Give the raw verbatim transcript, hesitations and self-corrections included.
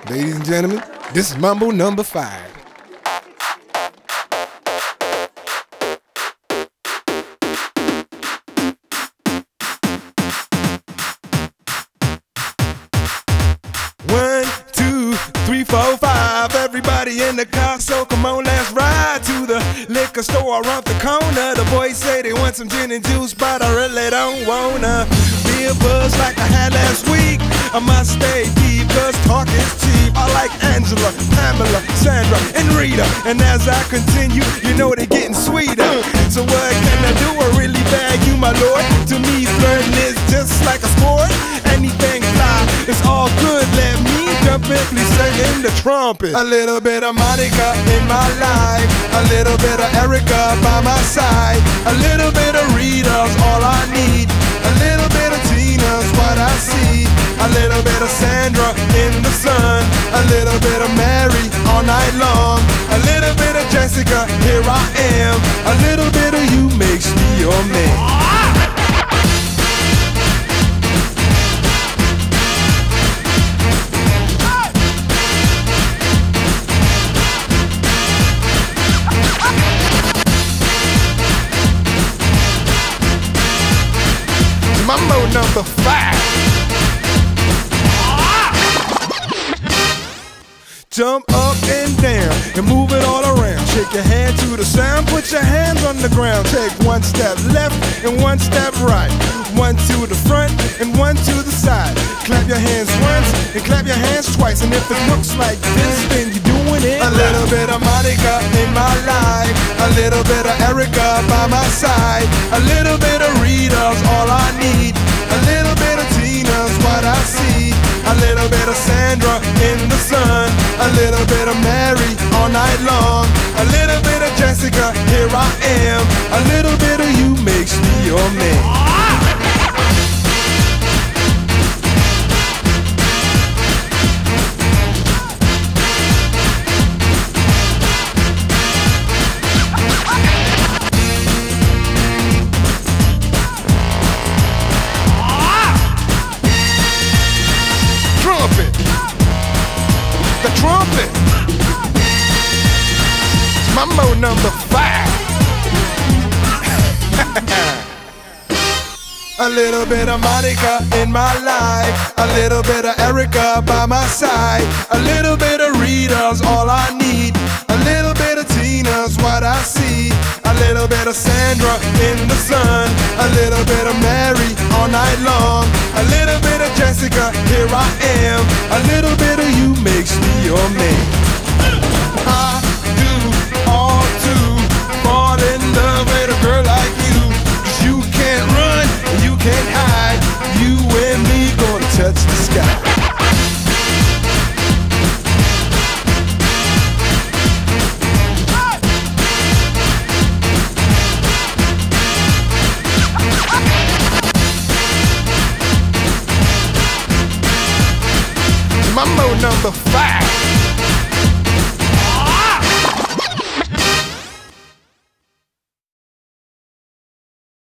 Ladies and gentlemen, this is Mambo number five. One, two, three, four, five. Everybody in the car, so come on, let's ride to the liquor store around the corner. The boys say they want some gin and juice, but I really don't wanna be a buzz like I had last week. I must stay deep, cause talk is cheap. I like Angela, Pamela, Sandra, and Rita. And as I continue, you know they're getting sweeter. So what can I do? I really bag you, my lord. To me, flirting is just like a sport. Anything fly, it's all good. Let me jump in, please sing in the trumpet. A little bit of Monica in my life, a little bit of Erica by my side, a little bit of Rita's all I need, a little bit of Tina's what I see, a little bit of Sandra in the sun, a little bit of Mary all night long, a little bit of Jessica, here I am, a little bit of you makes me your man. Mambo number five. Jump up and down and move it all around. Shake your hand to the sound, put your hands on the ground. Take one step left and one step right. One to the front and one to the side. Clap your hands once and clap your hands twice. And if it looks like this, then you're doing it. A little bit of Monica in my life, a little bit of Erica by my side, a little bit of Rita's all I need, a little bit of Tina's what I see, a little bit of Sandra in the sun, a little bit of Mary all night long, a little bit of Jessica, here I am, a little bit of you makes me your man. The trumpet. Mambo number five. A little bit of Monica in my life, a little bit of Erica by my side, a little bit of Rita's all I need, a little bit of Tina's what I see, a little bit of Sandra in the sun, a little bit of Mary all night long, a little bit of Jessica, here I am, a little bit of you makes me your man. I do all to fall in love with a girl like you, 'cause you can't run, you can't hide, you and me gonna touch the sky. Mambo number five.